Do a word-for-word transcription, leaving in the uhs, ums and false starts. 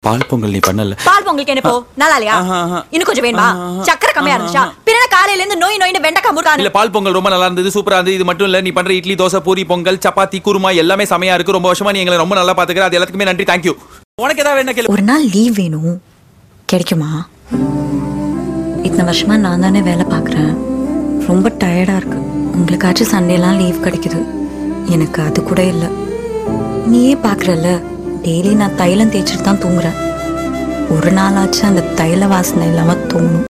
பால் பொங்கல் நீ பண்ணல. பால் பொங்கலுக்கு என்ன போ நல்லா இல்லையா? இன்னும் கொஞ்சம் வேணுமா? சக்கரை கம்மியா இருந்துச்சா? பின்ன காலையில இருந்து நோய் நோயின்னு வெண்டைக்காய் முறுக்கானு. இல்ல பால் பொங்கல் ரொம்ப நல்லா இருந்தது, சூப்பரா இருந்தது. இது மட்டும் இல்ல, நீ பண்ற இட்லி தோசை பூரி பொங்கல் சப்பாத்தி குருமா எல்லாமே செமையா இருக்கு. ரொம்ப வருஷமா நீ எங்களை ரொம்ப நல்லா பாத்துக்கிற. அது எல்லாத்துக்குமே நன்றி. தேங்க்யூ. உனக்கு ஏதாவது வேணா கேளு. ஒரு நாள் லீவ் வேணும், கிடைக்குமா? இத்தனை வருஷமா நான் தானே வேலை பார்க்குறேன், ரொம்ப டயர்டா இருக்கு. உங்களுக்காச்சும் சண்டேலாம் லீவ் கிடைக்குது, எனக்கு அது கூட இல்லை. நீயே பார்க்குறல்ல, டெய்லி நான் தைலம் தேய்ச்சிட்டு தான் தூங்குறேன். ஒரு நாளாச்சும் அந்த தைல வாசனை இல்லாமல் தூங்கணும்.